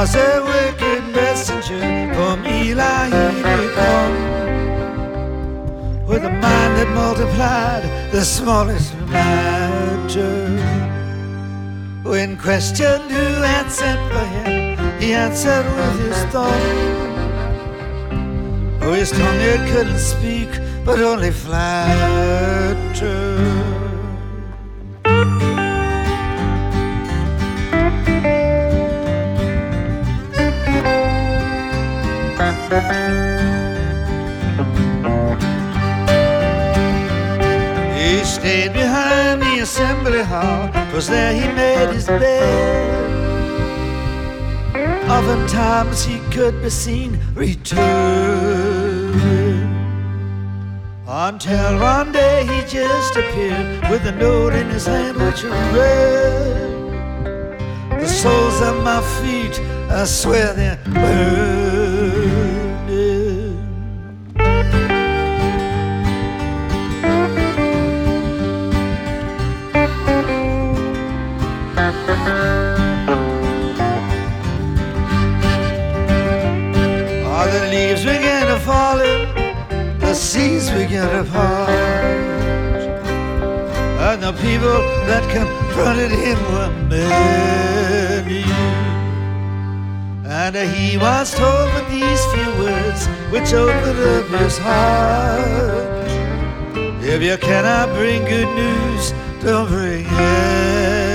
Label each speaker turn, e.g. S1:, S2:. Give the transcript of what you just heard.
S1: was a wicked messenger from Eli he did come, with a mind that multiplied the smallest matter. When questioned who had sent for him, he answered with his thumb. Oh, his tongue it couldn't speak, but only flatter. He stayed behind the assembly hall, 'cause there he made his bed. Oftentimes he could be seen returning, until one day he just appeared with a note in his hand which read, "The soles of my feet, I swear they're burning." All the leaves began to fall in, the seas began to part, and the people that confronted him were many. And he was told with these few words which opened up his heart: if you cannot bring good news, don't bring it.